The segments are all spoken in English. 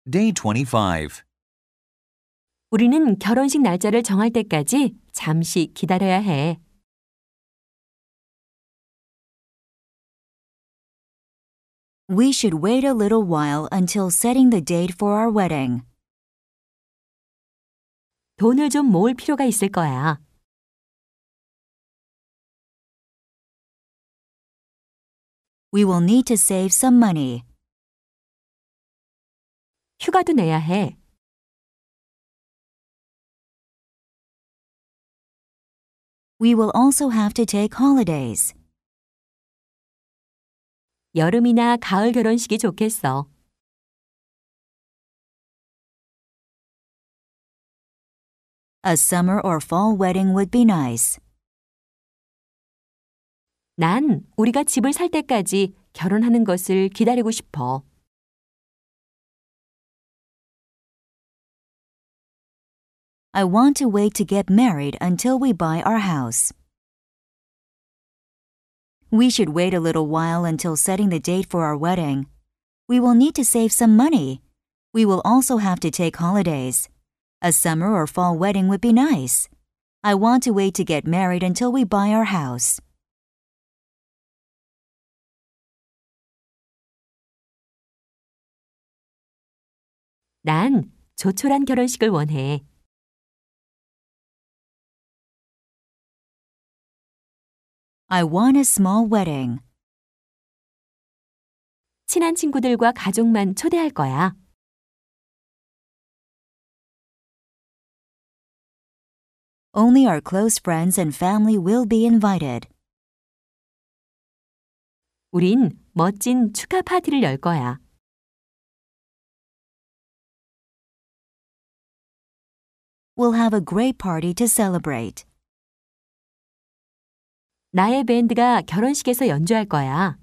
Day 25. 우리는 결혼식 날짜를 정할 때까지 잠시 기다려야 해. We should wait a little while until setting the date for our wedding. 돈을 좀 모을 필요가 있을 거야. We will need to save some money. 휴가도 내야 해. We will also have to take holidays. 여름이나 가을 결혼식이 좋겠어. A summer or fall wedding would be nice. 난 우리가 집을 살 때까지 결혼하는 것을 기다리고 싶어. I want to wait to get married until we buy our house. We should wait a little while until setting the date for our wedding. We will need to save some money. We will also have to take holidays. A summer or fall wedding would be nice. I want to wait to get married until we buy our house. 난 조촐한 결혼식을 원해. I want a small wedding. 친한 친구들과 가족만 초대할 거야. Only our close friends and family will be invited. 우린 멋진 축하 파티를 열 거야. We'll have a great party to celebrate. 나의 밴드가 결혼식에서 연주할 거야.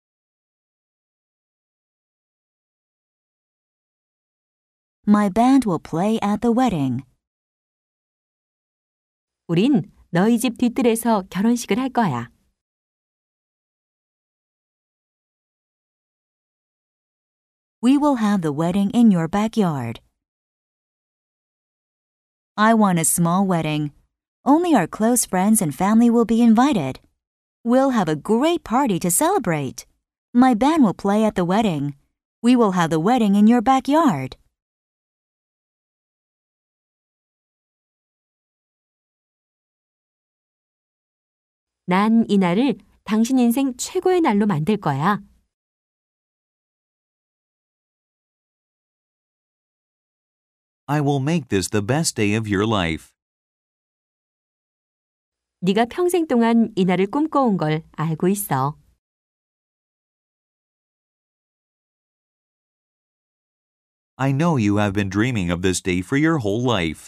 My band will play at the wedding. 우린 너희 집 뒤뜰에서 결혼식을 할 거야. We will have the wedding in your backyard. I want a small wedding. Only our close friends and family will be invited. We'll have a great party to celebrate. My band will play at the wedding. We will have the wedding in your backyard. 난 이 날을 당신 인생 최고의 날로 만들 거야. I will make this the best day of your life. 네가 평생 동안 이 날을 꿈꿔온 걸 알고 있어. I know you have been dreaming of this day for your whole life.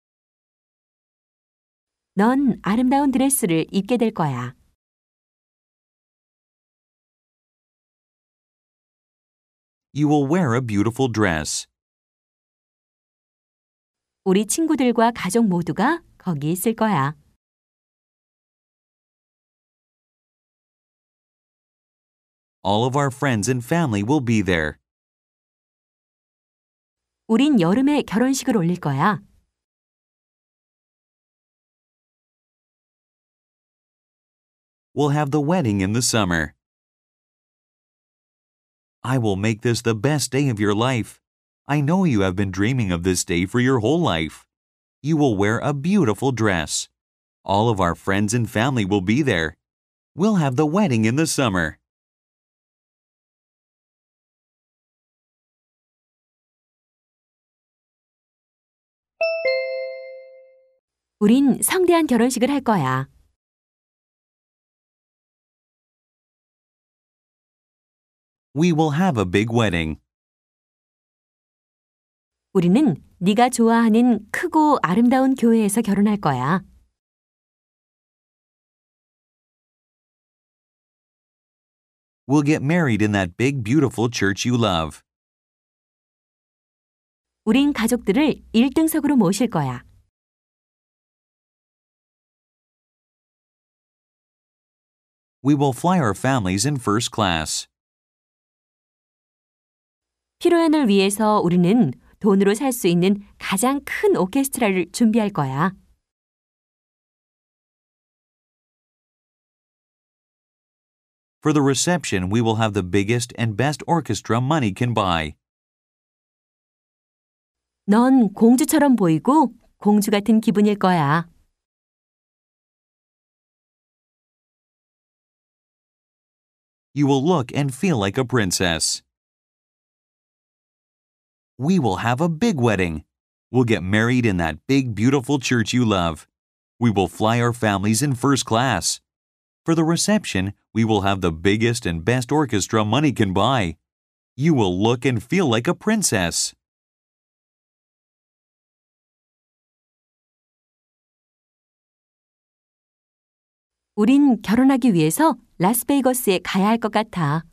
넌 아름다운 드레스를 입게 될 거야. You will wear a beautiful dress. 우리 친구들과 가족 모두가 거기 있을 거야. All of our friends and family will be there. 우린 여름에 결혼식을 올릴 거야. We'll have the wedding in the summer. I will make this the best day of your life. I know you have been dreaming of this day for your whole life. You will wear a beautiful dress. All of our friends and family will be there. We'll have the wedding in the summer. 우린 성대한 결혼식을 할 거야. We will have a big wedding. 우리는 네가 좋아하는 크고 아름다운 교회에서 결혼할 거야. We'll get married in that big, beautiful church you love. 우린 가족들을 1등석으로 모실 거야. We will fly our families in first class. 피로연을 위해서 우리는 돈으로 살 수 있는 가장 큰 오케스트라를 준비할 거야. For the reception, we will have the biggest and best orchestra money can buy. 넌 공주처럼 보이고 공주 같은 기분일 거야. You will look and feel like a princess. We will have a big wedding. We'll get married in that big, beautiful church you love. We will fly our families in first class. For the reception, we will have the biggest and best orchestra money can buy. You will look and feel like a princess. 우린 결혼하기 위해서 라스베이거스에 가야 할 것 같아.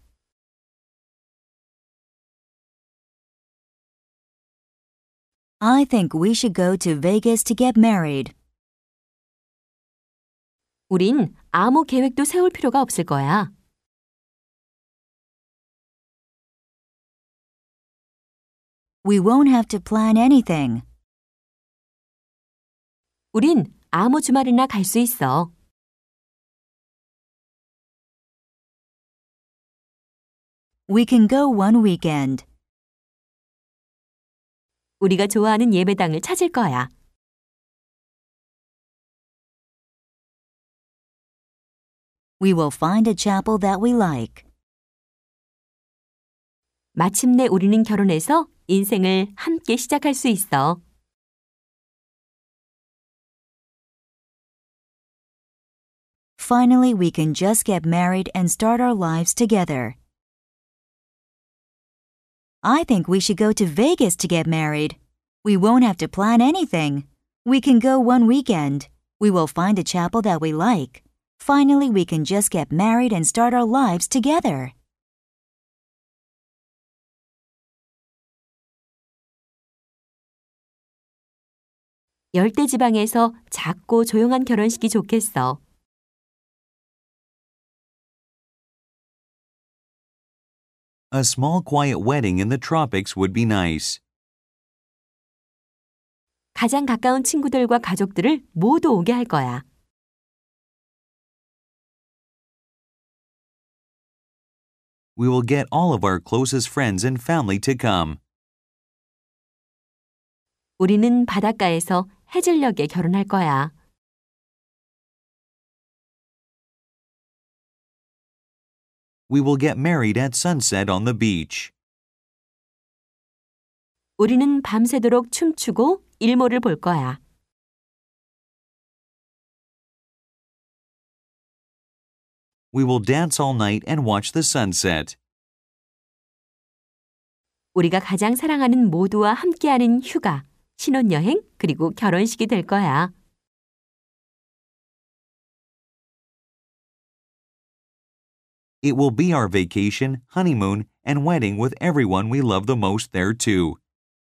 I think we should go to Vegas to get married. 우린 아무 계획도 세울 필요가 없을 거야. We won't have to plan anything. 우린 아무 주말이나 갈 수 있어. We can go one weekend. 우리가 좋아하는 예배당을 찾을 거야. We will find a chapel that we like. 마침내 우리는 결혼해서 인생을 함께 시작할 수 있어. Finally, we can just get married and start our lives together. I think we should go to Vegas to get married. We won't have to plan anything. We can go one weekend. We will find a chapel that we like. Finally, we can just get married and start our lives together. 열대지방에서 작고 조용한 결혼식이 좋겠어. A small, quiet wedding in the tropics would be nice. 가장 가까운 친구들과 가족들을 모두 오게 할 거야. We will get all of our closest friends and family to come. 우리는 바닷가에서 해질녘에 결혼할 거야. We will get married at sunset on the beach. 우리는 밤새도록 춤추고 일몰을 볼 거야. We will dance all night and watch the sunset. 우리가 가장 사랑하는 모두와 함께하는 휴가, 신혼여행, 그리고 결혼식이 될 거야. It will be our vacation, honeymoon, and wedding with everyone we love the most there too.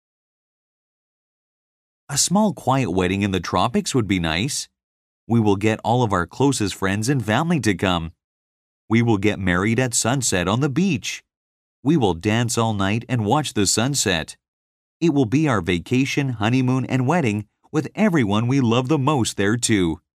A small, quiet wedding in the tropics would be nice. We will get all of our closest friends and family to come. We will get married at sunset on the beach. We will dance all night and watch the sunset. It will be our vacation, honeymoon, and wedding with everyone we love the most there too.